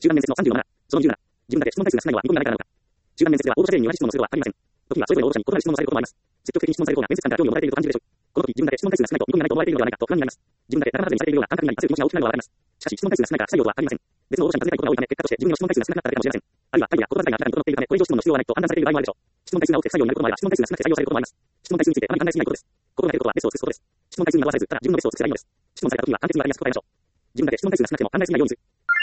集団面接の37、その27、自分だけ質問回数が少ないのは見込みがないからなのか。集団面接では応募者全員に同じ質問をすることはありません。時にはそれぞれの応募者に異なる質問をされることもあります。積極的に質問される方が面接官から興味を持たれていると感じるでしょう。この時、自分だけ質問回数が少ないと見込みがないと思われているのではないかと不安になります。自分だけ仲間外れにされているような感覚になり、焦る気持ちが大きくなるのはわかります。しかし、質問回数が少ないから不採用とは限りません。別の応募者に尋ねたいことが多いため、結果として自分の質問回数が少なくなっただけかもしれません。あるいは態度や心遣いが明らかに整っているため、これ以上質問の必要はないと判断されている場合もあるでしょう。質問回数が多くて不採用になることもあれば、質問回数が少なくて採用されることもあります。質問回数についてあまり考えすぎないことです。心がけることはベストを尽くすことです。質問回数に惑わされず、ただ自分のベストを尽くせばいいのです。質問された時には完璧に割り出すことが大事でしょう。自分だけ質問回数が少なくても考えすぎないようにする。